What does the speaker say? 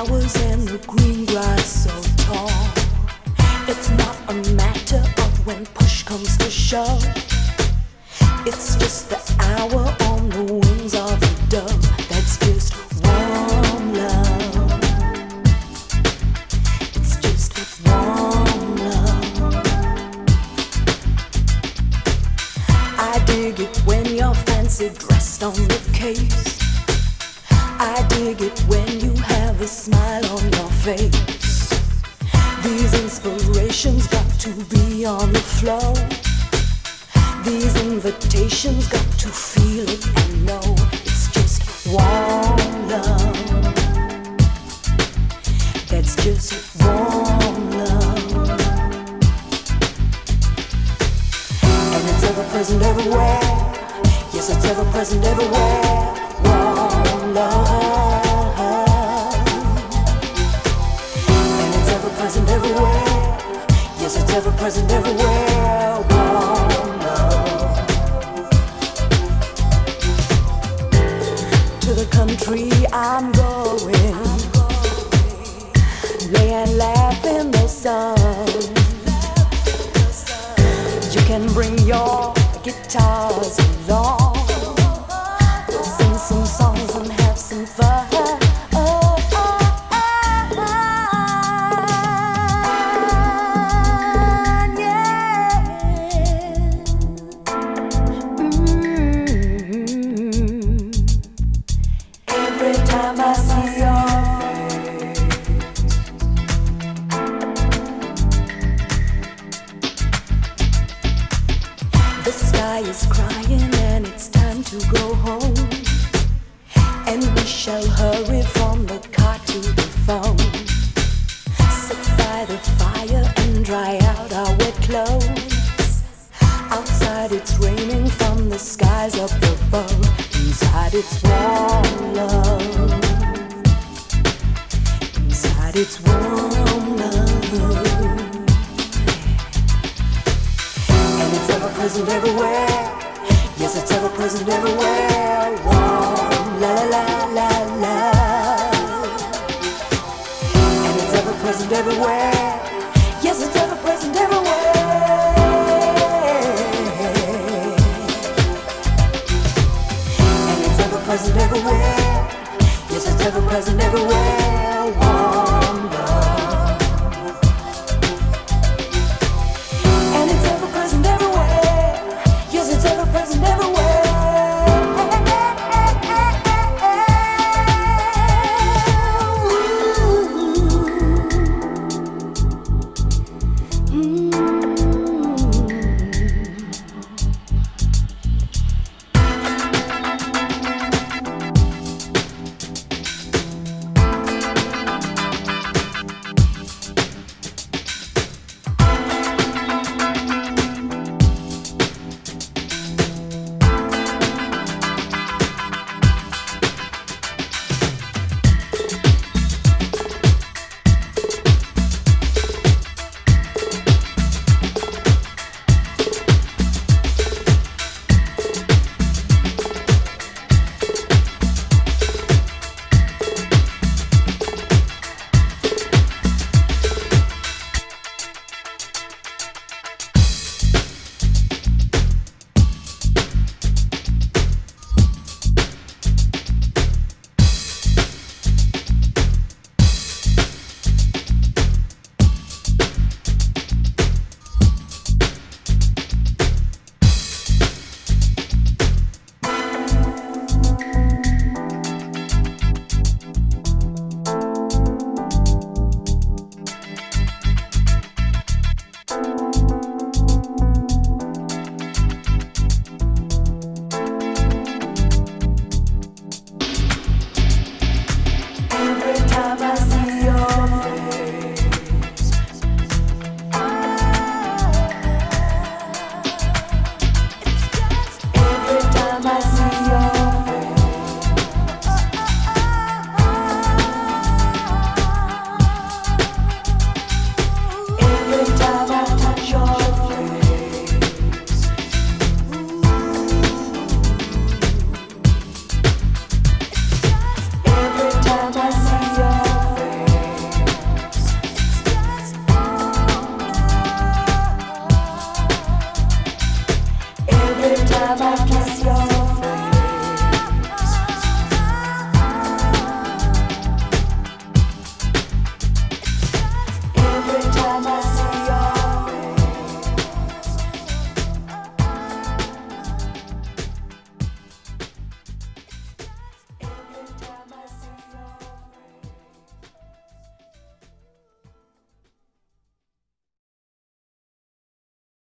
flowers and the green grass so tall. It's not a matter of when push comes to shove. It's just the hour on the wings of a dove. That's just warm love. It's just warm love. I dig it when you're fancy dressed on the case. I dig it when you have a smile on your face. These inspirations got to be on the flow. These invitations got to feel it and know it's just warm love. That's just warm love. And it's ever present everywhere. Yes, it's ever present everywhere. Warm love. And it's ever present everywhere. Yes, it's ever present everywhere. Warm love. To the country I'm going, lay and laugh in the sun. You can bring your guitars along. We'll sing some songs and have some fun. Is crying and it's time to go home, and we shall hurry from the car to the phone. Sit by the fire and dry out our wet clothes. Outside it's raining from the skies up above. Inside it's warm love. Inside it's warm love. It's ever present everywhere. Yes, it's ever present everywhere. Warm, la la la la la. And it's ever present everywhere. Yes, it's ever present everywhere. And it's ever present everywhere. Yes, it's ever present everywhere. Warm love. And it's ever present everywhere. It's ever present everywhere. Every time I